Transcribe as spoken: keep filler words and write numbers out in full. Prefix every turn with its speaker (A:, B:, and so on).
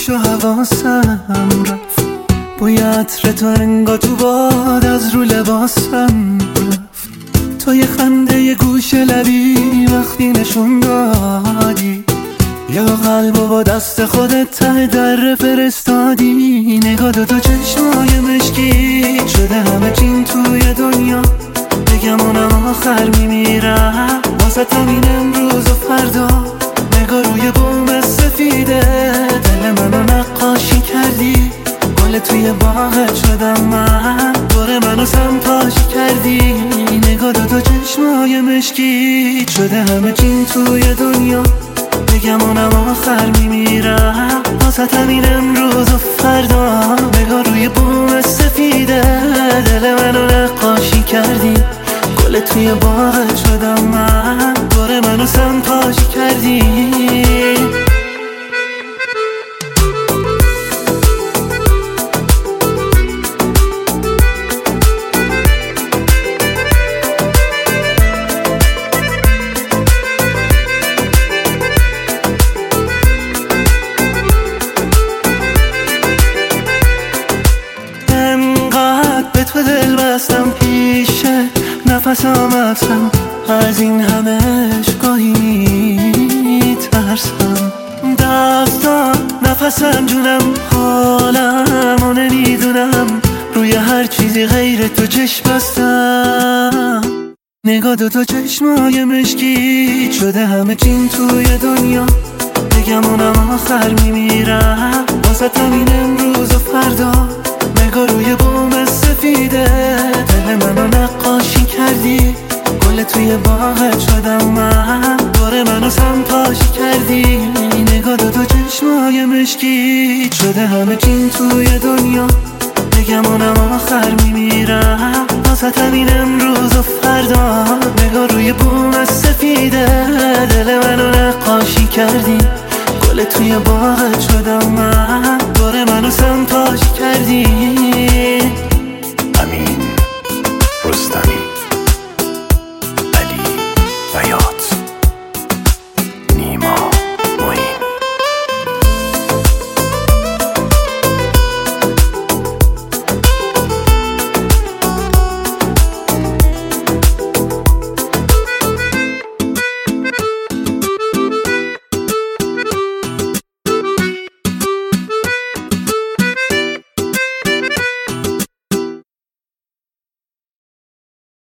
A: هوش و حواسم رفت، بوی عطر تو انگار تو باد از رو لباسم رفت. تو یه خنده یه گوش لبی وقتی نشون دادی، یا قلبو با دست خودت ته در فرستادی. نگاه دو تا چشمای مشکی شده همه چین توی دنیا، بگم اونم آخر میمیرم واسه همین امروز و فردا. نگاه روی بوم سفیده دل منو نقاشی کردی، گل توی باغت شدم من، دور منو سمتاشی کردی. نگاه دو تا چشمای مشکی شده همه چین توی دنیا، بگم اونم آخر میمیرم واسه همین امروز و فردا. نگاه روی بوم سفیده دل منو نقاشی کردی، گل توی باغت شدم من، دور منو سمتاشی کردی. به تو دل بستم پیشه نفس آمدم، از این همش گاهی ترسم. دستان نفسم جونم حالم و نمیدونم، روی هر چیزی غیر تو چشم بستم. نگاه دو تا چشمای مشکی شده همه چین توی دنیا، بگم اونم آخر میمیرم واسه همین امروز و فردا. نگاه روی بوم سفیده دل منو نقاشی کردی، گل توی باغت شدم من، دور منو سمتاشی کردی. نگاه دو تا چشمای مشکی شده همه چین توی دنیا، بگم اونم آخر میمیرم واسه همین امروز و فردا. نگاه روی بوم سفیده دل منو نقاشی کردی، گل توی باغت شدم من، دور